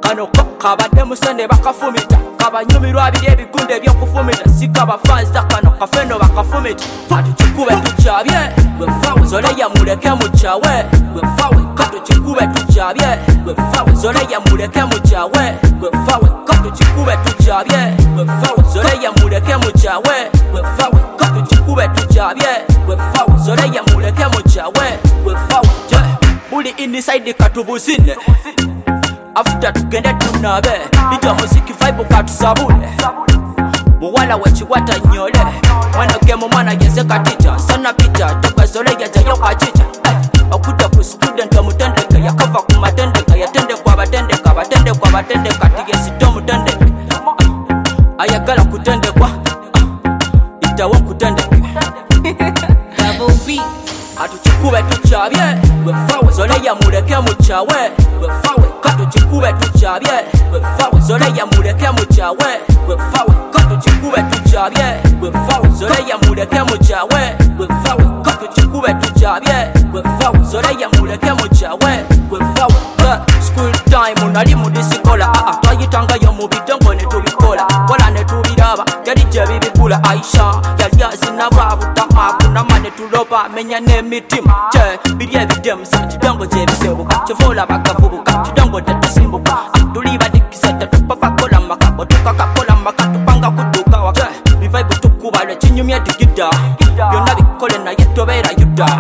kano kabadde musende bakafumita kabanyumirwa biri ebigunde ebyokufumita sikabafansa kano kafeno bakafumita katukikube tukyabye gwefawe zoleya muleke mukyawe gwefawe katukikube tukyabye gwefawe zoleya muleke mukyawe gwefawe katukikube tukyabye gwefawe zoleya muleke mukyawe gwefawe katukikube tukyabye gwefawe zoleya muleke mukyawe gwefawe buli inside katubuzine after tugende tunabe bija muziki vibe katusabule muwala wechiwata nyole mwana gemu mwana yeze katija sana pita toka zoleya jayo kachicha okuta ku student omutendeke yakava ku matendeka yatende kwa batendeka batende kwa batendeka tigesito mutendeke ayagala kutendekwa itawo kutendeke Double B. Katukikube tukyabye gwefawe zoleya muleke mukyawe gwefawe katukikube tukyabye gwefawe zoleya muleke mukyawe gwefawe katukikube tukyabye gwefawe zoleya muleke mukyawe gwefawe katukikube tukyabye gwefawe zoleya muleke mukyawe gwefawe school time nali mudisikola twayitangayo mu bidongo ne tubikola kola ne tubiraba yali gye bibigula Aisha yali azinabwabuta akunama ne tuloba menya n'emitima biri ebidemusa kidongo kyebisebuka kyovola bakavubuka kidongo tetusimbuka tuli badikisa tetupapakola maka otukakakola maka tupanga kuduka waka bivaibu tukuba lwekinyumya digida byonna bikole naye tobeera yuda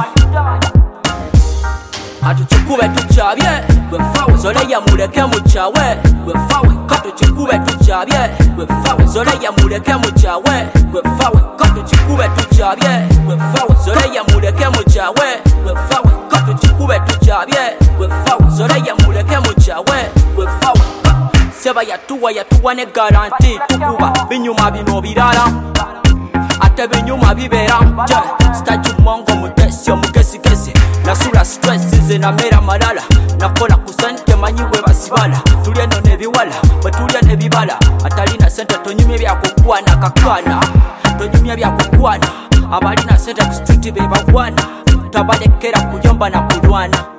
katukikube tukyabye gwefawe zoleya muleke mukyawe gwefawe katukikube tukyabye gwefawe zoleya muleke mukyawe gwefawe katukikube tukyabye gwefawe zoleya muleke mukyawe gwefawe katukikube tukyabye gwefawe zoleya muleke mukyawe gwefawe seba yatuwa ne garanti tukuba binyuma bino birala ate binyuma bibera statu mongo mutesi omukesikesi nasula stress zenamera malala nakola kusente manyiwe basibala tulya eno nebiwala bwetulya nebibala atalina sente tonyumya byakukwana kakana tonyumya byakukwana abalina sente ku street bebagwana tabalekera kuyomba na kulwana